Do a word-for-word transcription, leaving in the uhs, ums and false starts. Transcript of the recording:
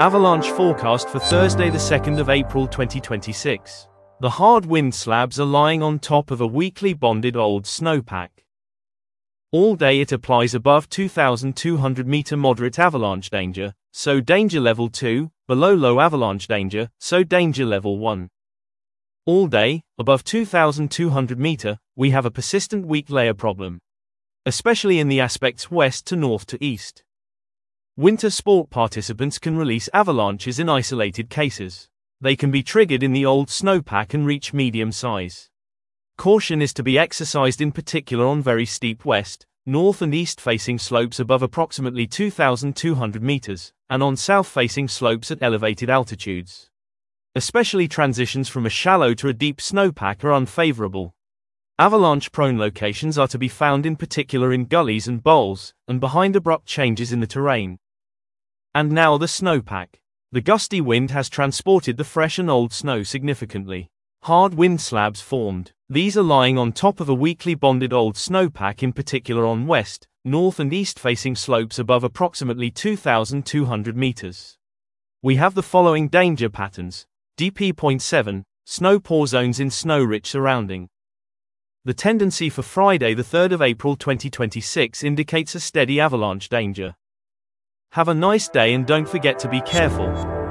Avalanche forecast for Thursday the second of April twenty twenty-six. The hard wind slabs are lying on top of a weakly bonded old snowpack. All day it applies above two thousand two hundred meter moderate avalanche danger, so danger level two, below low avalanche danger, so danger level one. All day, above two thousand two hundred meter, we have a persistent weak layer problem, especially in the aspects west to north to east. Winter sport participants can release avalanches in isolated cases. They can be triggered in the old snowpack and reach medium size. Caution is to be exercised in particular on very steep west, north and east facing slopes above approximately two thousand two hundred meters, and on south facing slopes at elevated altitudes. Especially transitions from a shallow to a deep snowpack are unfavorable. Avalanche-prone locations are to be found in particular in gullies and bowls, and behind abrupt changes in the terrain. And now the snowpack. The gusty wind has transported the fresh and old snow significantly. Hard wind slabs formed. These are lying on top of a weakly bonded old snowpack, in particular on west, north and east facing slopes above approximately two thousand two hundred meters. We have the following danger patterns. D P zero point seven, snow pore zones in snow-rich surrounding. The tendency for Friday the third of April twenty twenty-six indicates a steady avalanche danger. Have a nice day and don't forget to be careful.